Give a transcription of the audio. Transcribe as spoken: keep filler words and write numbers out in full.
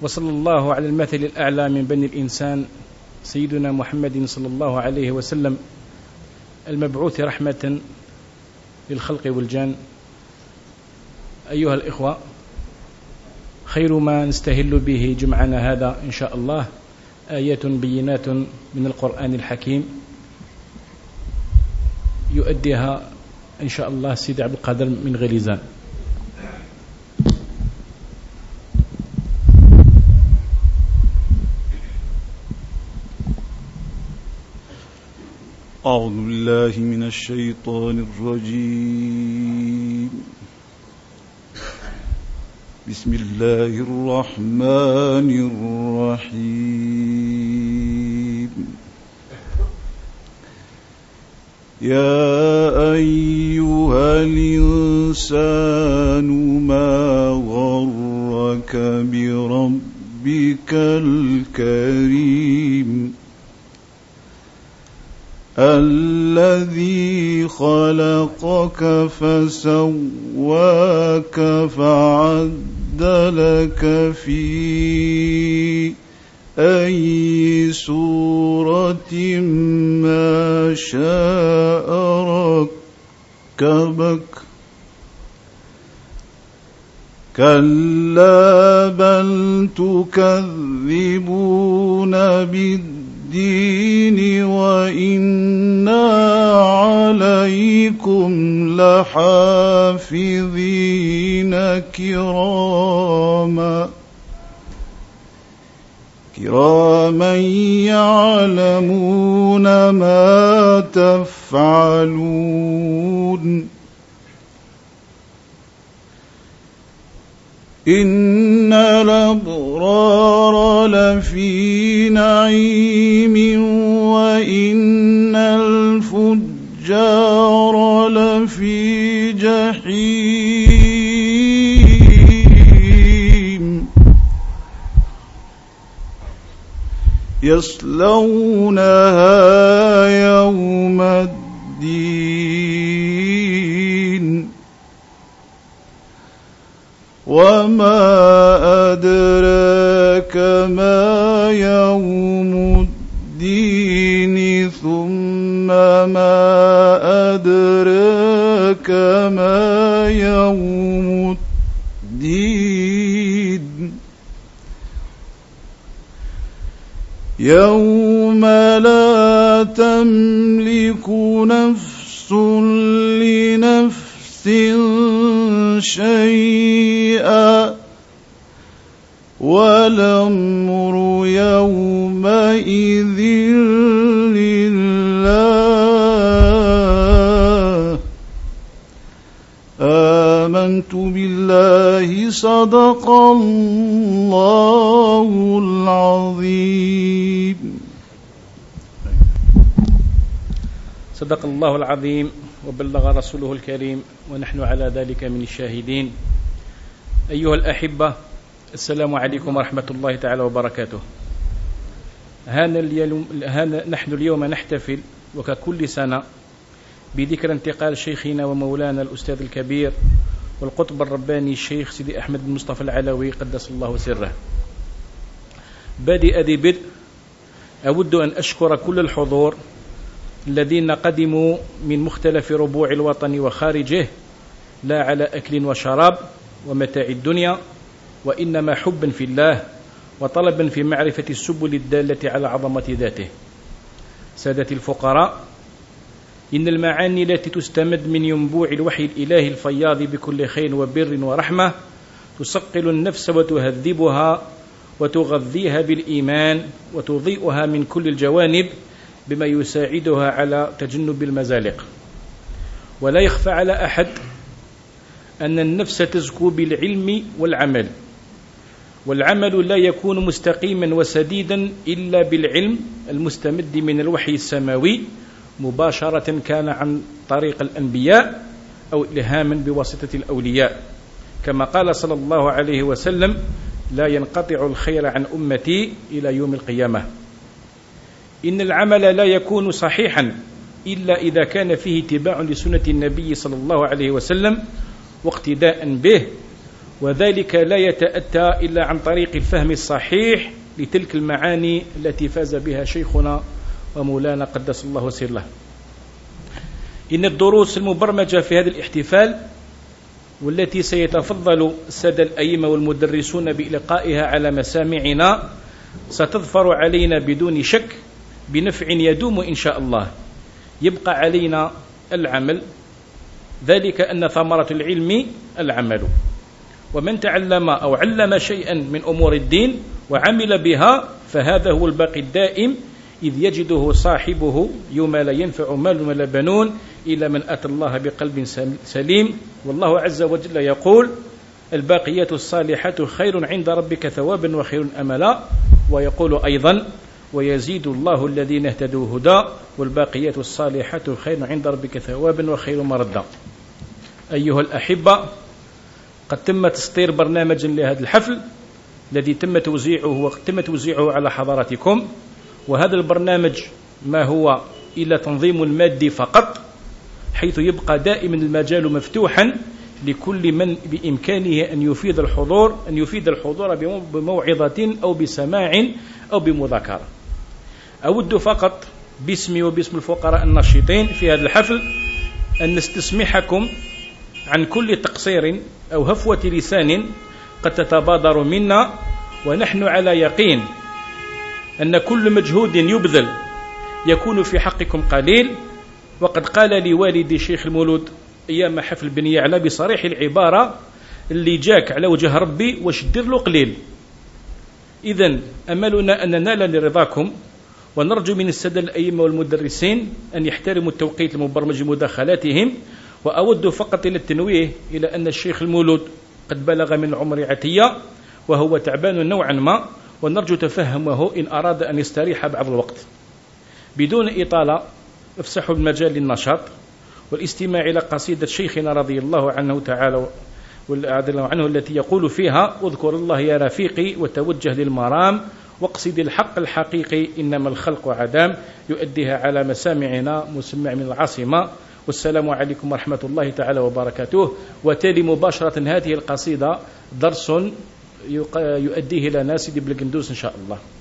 وصلى الله على المثل الأعلى من بني الإنسان سيدنا محمد صلى الله عليه وسلم المبعوث رحمة للخلق والجان. أيها الإخوة، خير ما نستهل به جمعنا هذا إن شاء الله آيات بينات من القرآن الحكيم يؤديها إن شاء الله سيد عبد القادر من غليزان. أعوذ بالله من الشيطان الرجيم. بسم الله الرحمن الرحيم. يا أيها الإنسان ما غرك بربك الكريم الذي خلقك فسواك فعدلك في أي صورة ما شاء ركبك كلا بل تكذبون بالدين وإن عليكم لحافظين كراما كراما يعلمون ما تفعلون إن الأبرار لفي نعيم وإن الفجار لفي جحيم يصلونها يوم الدين وما أدراك ما يوم الدين ثم ما أدراك ما يوم الدين يوم لا تملك نفس لنفس شيئا والأمر يومئذ لله. آمنت بالله صدق الله العظيم. صدق الله العظيم وبلغ رسوله الكريم ونحن على ذلك من الشاهدين. أيها الأحبة، السلام عليكم ورحمة الله تعالى وبركاته. هانا اليوم هانا نحن اليوم نحتفل وككل سنة بذكر انتقال شيخنا ومولانا الأستاذ الكبير والقطب الرباني الشيخ سيدي أحمد المصطفى العلوي قدس الله سره. بادئ ذي بدء أود أن أشكر كل الحضور الذين قدموا من مختلف ربوع الوطن وخارجه، لا على أكل وشراب ومتاع الدنيا، وإنما حبا في الله وطلبا في معرفة السبل الدالة على عظمة ذاته. سادة الفقراء، إن المعاني التي تستمد من ينبوع الوحي الإلهي الفياض بكل خير وبر ورحمة تسقل النفس وتهذبها وتغذيها بالإيمان وتضيئها من كل الجوانب بما يساعدها على تجنب المزالق. ولا يخفى على أحد أن النفس تزكو بالعلم والعمل، والعمل لا يكون مستقيما وسديدا إلا بالعلم المستمد من الوحي السماوي مباشرة كان عن طريق الأنبياء أو إلهاما بواسطة الأولياء، كما قال صلى الله عليه وسلم: لا ينقطع الخير عن أمتي إلى يوم القيامة. إن العمل لا يكون صحيحا إلا إذا كان فيه اتباع لسنة النبي صلى الله عليه وسلم واقتداء به، وذلك لا يتأتى إلا عن طريق الفهم الصحيح لتلك المعاني التي فاز بها شيخنا ومولانا قدس الله سره. إن الدروس المبرمجة في هذا الاحتفال والتي سيتفضل السادة الأئمة والمدرسون بإلقائها على مسامعنا ستظفر علينا بدون شك بنفع يدوم إن شاء الله. يبقى علينا العمل، ذلك أن ثمرة العلم العمل، ومن تعلم أو علم شيئا من أمور الدين وعمل بها فهذا هو الباقي الدائم، إذ يجده صاحبه يوم لا ينفع مال ولا بنون إلا من أتى الله بقلب سليم. والله عز وجل يقول: الباقيات الصالحات خير عند ربك ثوابا وخير أملا. ويقول أيضا: ويزيد الله الذين اهتدوا هدى والباقيات الصالحات خير عند ربك ثوابا وخير مردا. أيها الأحبة، قد تم تسطير برنامج لهذا الحفل الذي تم توزيعه وتم توزيعه على حضراتكم، وهذا البرنامج ما هو إلا تنظيم المادي فقط، حيث يبقى دائما المجال مفتوحا لكل من بإمكانه أن يفيد الحضور أن يفيد الحضور بموعظة أو بسماع أو بمذاكرة. أود فقط باسمي وباسم الفقراء النشيطين في هذا الحفل أن نستسمحكم عن كل تقصير أو هفوة لسان قد تتبادر منا، ونحن على يقين أن كل مجهود يبذل يكون في حقكم قليل. وقد قال لي والدي شيخ المولود أيام حفل بن يعلى بصريح العبارة: اللي جاك على وجه ربي واش دير له قليل. إذن أملنا أن ننال لرضاكم، ونرجو من السادة الأئمة والمدرسين أن يحترموا التوقيت المبرمج مداخلاتهم. وأود فقط إلى التنويه إلى أن الشيخ المولود قد بلغ من العمر عتية وهو تعبان نوعا ما، ونرجو تفهمه إن أراد أن يستريح بعض الوقت. بدون إطالة افسحوا المجال للنشاط والاستماع إلى قصيدة شيخنا رضي الله عنه تعالى والعدل عنه التي يقول فيها: اذكر الله يا رفيقي وتوجه للمرام واقصد الحق الحقيقي إنما الخلق عدام. يؤديها على مسامعنا مسمع من العاصمة. والسلام عليكم ورحمة الله تعالى وبركاته. وتالي مباشرة هذه القصيدة درس يؤديه لنا سيدي بلقندوس إن شاء الله.